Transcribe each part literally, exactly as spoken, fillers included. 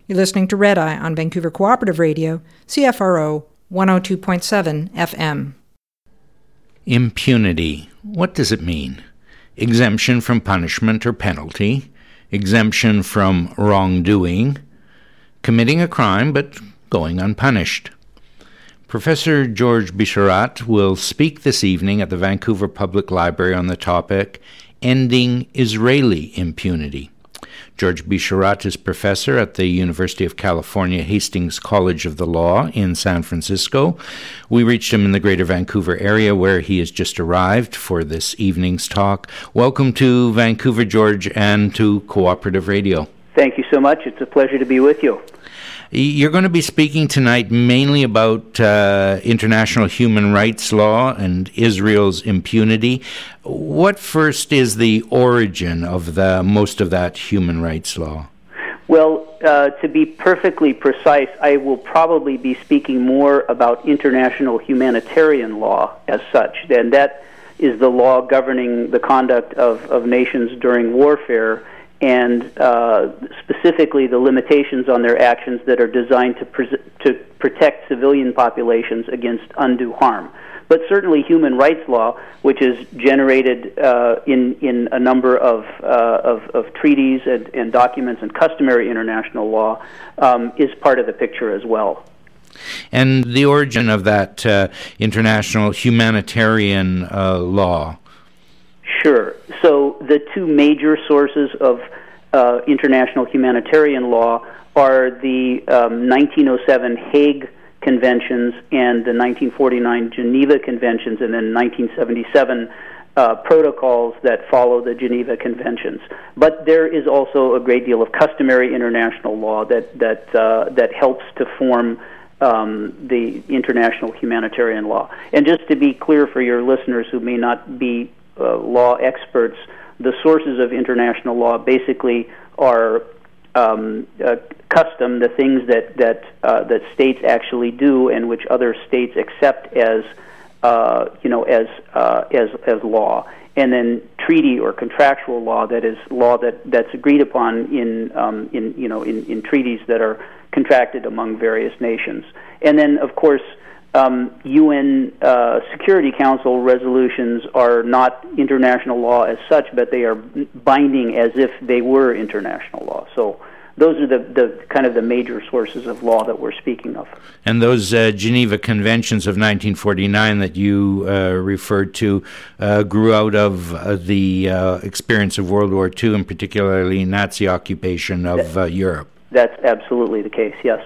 You're listening to Red Eye on Vancouver Cooperative Radio, C F R O one oh two point seven F M. Impunity. What does it mean? Exemption from punishment or penalty, exemption from wrongdoing, committing a crime but going unpunished. Professor George Bisharat will speak this evening at the Vancouver Public Library on the topic, Ending Israeli Impunity. George Bisharat is professor at the University of California Hastings College of the Law in San Francisco. We reached him in the Greater Vancouver area where he has just arrived for this evening's talk. Welcome to Vancouver, George, and to Cooperative Radio. Thank you so much. It's a pleasure to be with you. You're going to be speaking tonight mainly about uh, international human rights law and Israel's impunity. What first is the origin of the most of that human rights law? Well, uh, to be perfectly precise, I will probably be speaking more about international humanitarian law as such, and that is the law governing the conduct of, of nations during warfare, and uh, specifically the limitations on their actions that are designed to, pres- to protect civilian populations against undue harm. But certainly human rights law, which is generated uh, in, in a number of, uh, of, of treaties and, and documents and customary international law, um, is part of the picture as well. And the origin of that uh, international humanitarian uh, law? Sure. So the two major sources of uh, international humanitarian law are the um, nineteen oh seven Hague Conventions and the nineteen forty-nine Geneva Conventions, and then nineteen seventy-seven uh, protocols that follow the Geneva Conventions. But there is also a great deal of customary international law that that uh, that helps to form um, the international humanitarian law. And just to be clear for your listeners who may not be Uh, law experts, the sources of international law basically are um, uh, custom, the things that that uh, that states actually do, and which other states accept as uh, you know as uh, as as law, and then treaty or contractual law, that is law that, that's agreed upon in um, in you know in, in treaties that are contracted among various nations, and then of course. Um, U N uh, Security Council resolutions are not international law as such, but they are binding as if they were international law. So those are the, the kind of the major sources of law that we're speaking of. And those uh, Geneva Conventions of nineteen forty-nine that you uh, referred to uh, grew out of uh, the uh, experience of World War Two, and particularly Nazi occupation of uh, Europe. That's absolutely the case, yes.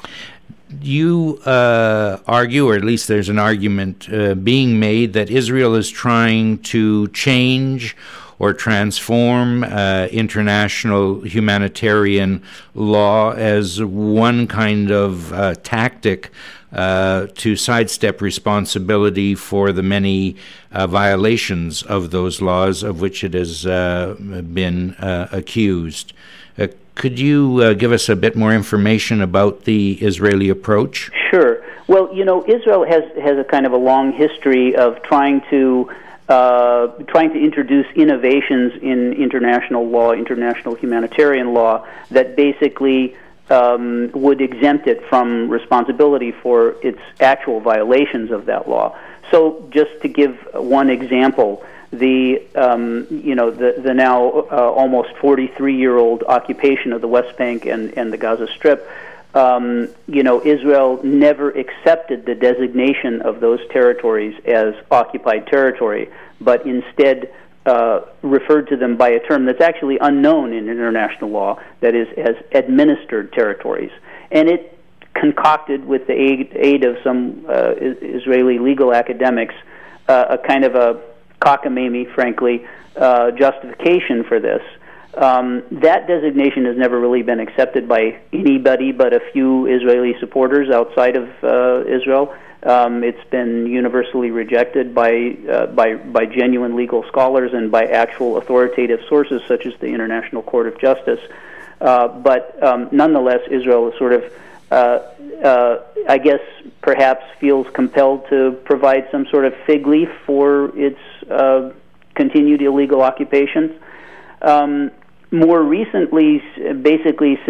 You uh, argue, or at least there's an argument uh, being made, that Israel is trying to change or transform uh, international humanitarian law as one kind of uh, tactic uh, to sidestep responsibility for the many uh, violations of those laws of which it has uh, been uh, accused. Uh, Could you uh, give us a bit more information about the Israeli approach? Sure. Well, you know, Israel has, has a kind of a long history of trying to uh, trying to introduce innovations in international law, international humanitarian law, that basically um, would exempt it from responsibility for its actual violations of that law. So, just to give one example. The um, you know the the now uh, almost forty-three year old occupation of the West Bank and, and the Gaza Strip, um, you know Israel never accepted the designation of those territories as occupied territory, but instead uh, referred to them by a term that's actually unknown in international law, that is, as administered territories, and it concocted with the aid, aid of some uh, Israeli legal academics uh, a kind of a cockamamie, frankly, uh, justification for this. Um, that designation has never really been accepted by anybody but a few Israeli supporters outside of uh, Israel. Um, it's been universally rejected by, uh, by by genuine legal scholars and by actual authoritative sources such as the International Court of Justice. Uh, but um, nonetheless, Israel is sort of, uh, uh, I guess, perhaps feels compelled to provide some sort of fig leaf for its uh, continued illegal occupations. Um, more recently, basically since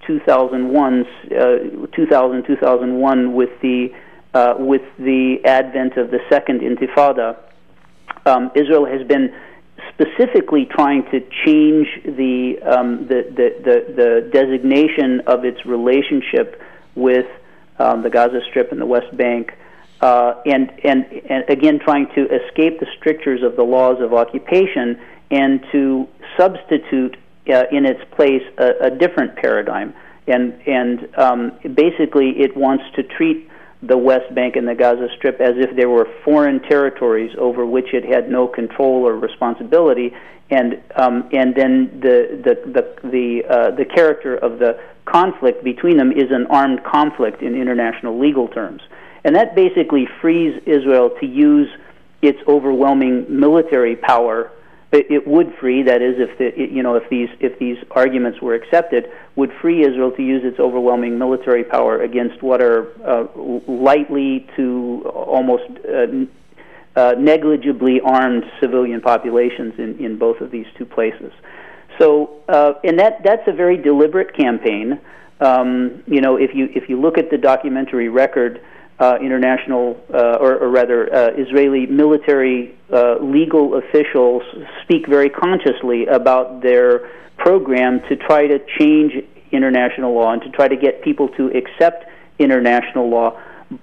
two thousand one, uh, two thousand, two thousand one, with the uh, with the advent of the Second Intifada, um, Israel has been specifically trying to change the, um, the, the, the, the designation of its relationship with um, the Gaza Strip and the West Bank, uh, and, and, and again trying to escape the strictures of the laws of occupation and to substitute uh, in its place a, a different paradigm. And, and um, basically it wants to treat the West Bank and the Gaza Strip as if they were foreign territories over which it had no control or responsibility, and um, and then the the the the, uh, the character of the conflict between them is an armed conflict in international legal terms, and that basically frees Israel to use its overwhelming military power. It, it would free, that is, if the it, you know if these if these arguments were accepted, would free Israel to use its overwhelming military power against what are uh, lightly to almost uh, uh, negligibly armed civilian populations in, in both of these two places. So, uh, and that that's a very deliberate campaign. Um, you know, if you if you look at the documentary record, uh, international uh, or, or rather uh, Israeli military uh, legal officials speak very consciously about their program to try to change international law and to try to get people to accept international law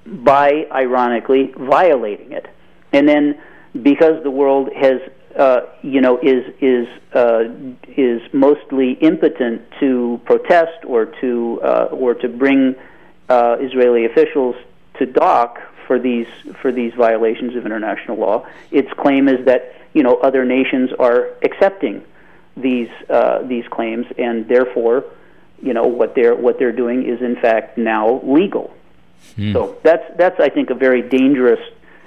by, ironically, violating it. And then, because the world has, uh, you know, is is uh, is mostly impotent to protest or to uh, or to bring uh, Israeli officials to dock for these for these violations of international law, its claim is that, you know, other nations are accepting these uh, these claims, and therefore, you know, what they're what they're doing is in fact now legal. Hmm. So that's that's I think a very dangerous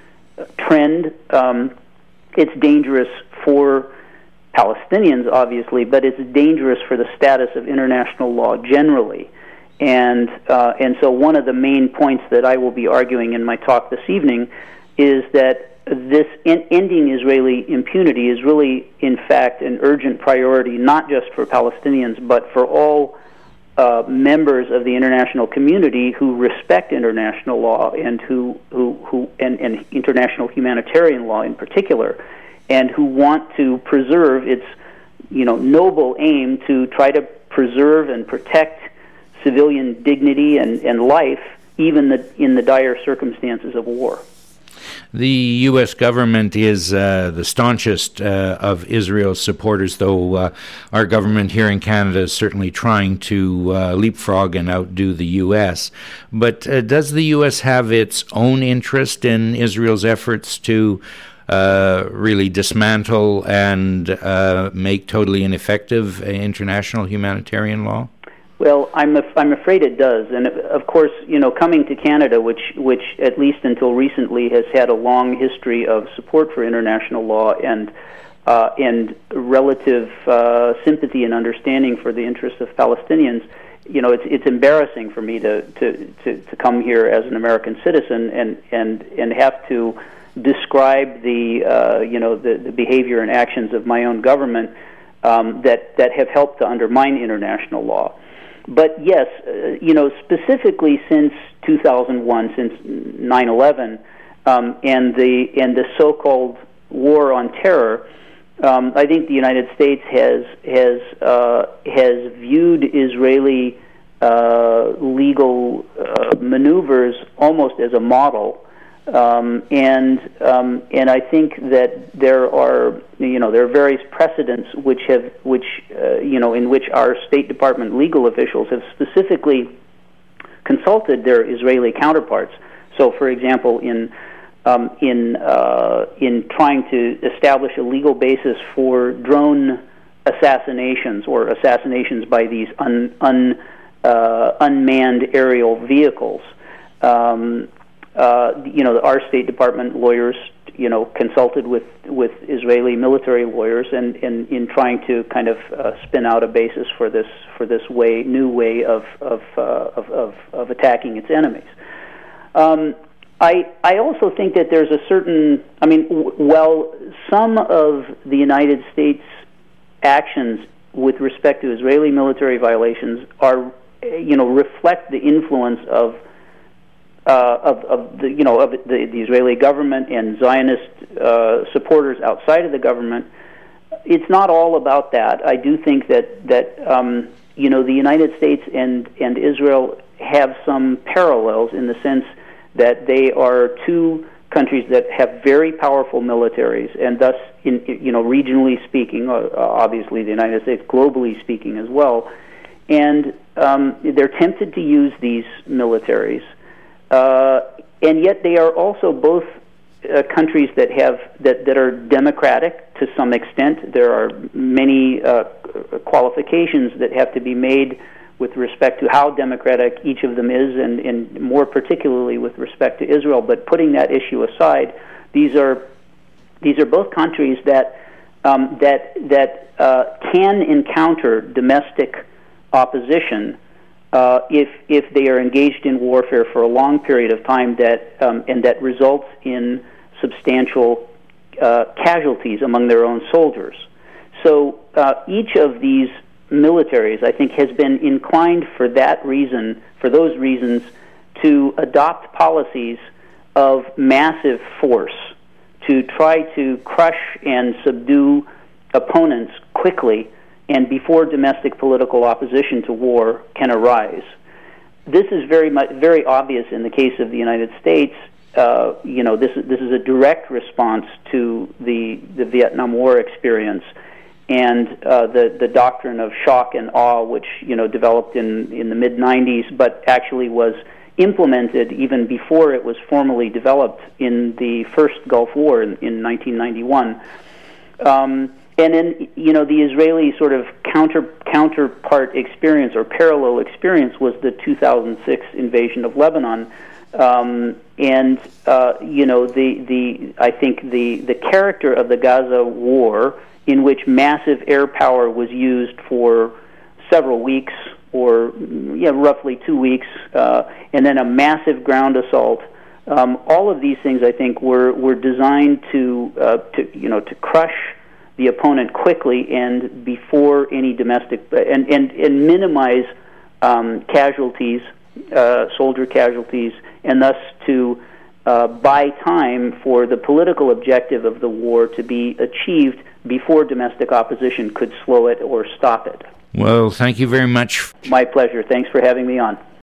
trend. Um, it's dangerous for Palestinians, obviously, but it's dangerous for the status of international law generally. And uh, and so one of the main points that I will be arguing in my talk this evening is that this in ending Israeli impunity is really, in fact, an urgent priority, not just for Palestinians, but for all uh, members of the international community who respect international law and who who, who and, and international humanitarian law in particular, and who want to preserve its, you know, noble aim to try to preserve and protect civilian dignity and, and life, even the, in the dire circumstances of war. The U S government is uh, the staunchest uh, of Israel's supporters, though uh, our government here in Canada is certainly trying to uh, leapfrog and outdo the U S. But uh, does the U S have its own interest in Israel's efforts to uh, really dismantle and uh, make totally ineffective international humanitarian law? Well, I'm af- I'm afraid it does, and of course, you know, coming to Canada, which which at least until recently has had a long history of support for international law and uh, and relative uh, sympathy and understanding for the interests of Palestinians, you know, it's it's embarrassing for me to to, to, to come here as an American citizen and and, and have to describe the uh, you know the, the behavior and actions of my own government um, that that have helped to undermine international law. But yes, uh, you know, specifically since two thousand one, since nine eleven, um, and the and the so-called war on terror, um, I think the United States has has uh, has viewed Israeli uh, legal uh, maneuvers almost as a model, um, and um, and I think that there are you know there are various precedents which have which uh, you know in which our State Department legal officials have specifically consulted their Israeli counterparts. So, for example, in um, in uh, in trying to establish a legal basis for drone assassinations or assassinations by these un, un, uh, unmanned aerial vehicles. Um, Uh, you know, our State Department lawyers, you know, consulted with, with Israeli military lawyers, and, and in trying to kind of uh, spin out a basis for this for this way, new way of of, uh, of, of of attacking its enemies. Um, I I also think that there's a certain, I mean, w- well, some of the United States actions with respect to Israeli military violations are you know, reflect the influence of uh, of, of the you know of the, the Israeli government and Zionist uh, supporters outside of the government. It's not all about that. I do think that that um, you know the United States and and Israel have some parallels in the sense that they are two countries that have very powerful militaries, and thus, in you know, regionally speaking, uh, obviously the United States, globally speaking as well, and um, they're tempted to use these militaries, uh, and yet they are also both uh, countries that have that, that are democratic to some extent. There are many uh, qualifications that have to be made with respect to how democratic each of them is, and, and more particularly with respect to Israel. But putting that issue aside, these are these are both countries that um, that that uh, can encounter domestic opposition uh, if if they are engaged in warfare for a long period of time, that um, and that results in substantial uh, casualties among their own soldiers. So uh, each of these militaries, I think, has been inclined for that reason, for those reasons, to adopt policies of massive force, to try to crush and subdue opponents quickly and before domestic political opposition to war can arise. This is very much very obvious in the case of the United States. Uh, you know, this is this is a direct response to the the Vietnam War experience and uh, the the doctrine of shock and awe, which you know developed in in the mid nineties, but actually was implemented even before it was formally developed in the first Gulf War in, in nineteen ninety-one. Um, and then you know the Israeli sort of counter counterpart experience or parallel experience was the two thousand six invasion of Lebanon. Um, and uh, you know the the I think the the character of the Gaza war, in which massive air power was used for several weeks, or yeah, roughly two weeks, uh, and then a massive ground assault. Um, all of these things, I think, were were designed to uh, to you know to crush the opponent quickly and before any domestic and and and minimize um, casualties, uh, soldier casualties, and thus to uh, buy time for the political objective of the war to be achieved before domestic opposition could slow it or stop it. Well, thank you very much. My pleasure. Thanks for having me on.